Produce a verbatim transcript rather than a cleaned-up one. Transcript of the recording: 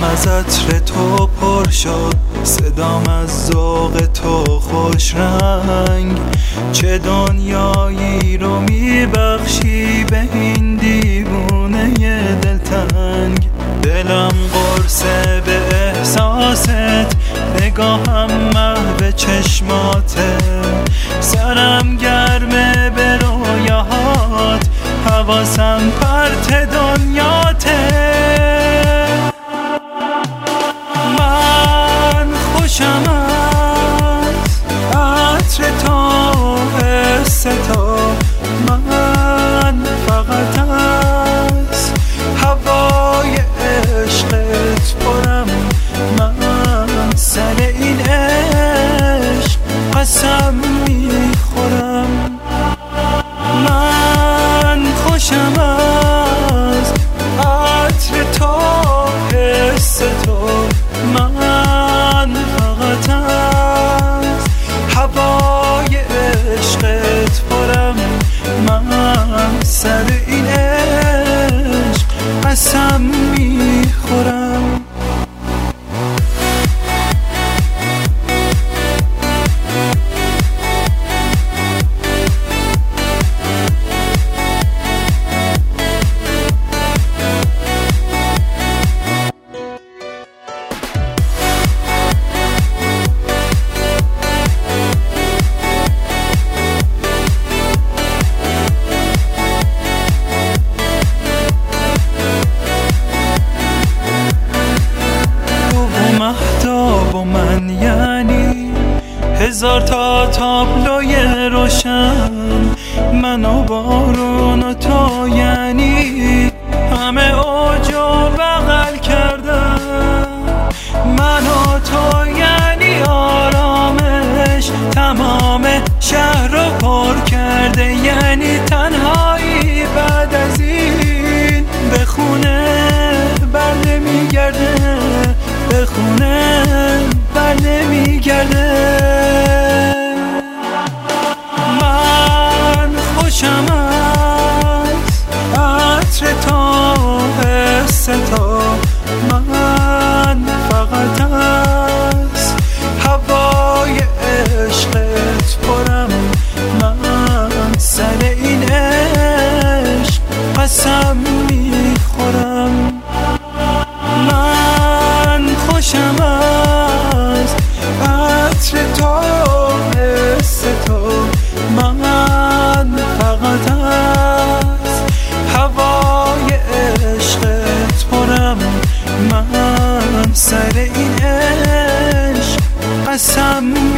از عطر تو پر شد، صدام از ذوق تو خوش رنگ. چه دنیایی رو میبخشی به این دیوونه دلتنگ. دلم قرصه به احساست، نگاهم محو چشماته. سرم گرمه به رویاهات، حواسم پرت دنیاته. من خوشم از عطر تو، حس تو. من فقط از هوای عشقت پرم. من سر این عشق قسم میخورم. من خوشم از عطر تو، حس تو. من فقط از هوای عشقت پرم. من سر این عشق قسم میخورم. مهتاب و من یعنی هزار تا تابلوی روشن. من و بارون و تو یعنی همه اوج و بغل کردن. من و تو یعنی آرامش، تمام شهر رو پر کرده. یعنی تنهایی بعد از این به خونه بر نمیگرده، به خونه بر نمیگرده. من خوشم از عطر تو، حس تو. من فقط از هوای عشقت پرم. من سر این عشق قسم میخورم. من خوشم از عطر تو، حس تو. من فقط از هوای عشقت پرم. من سر این عشق قسم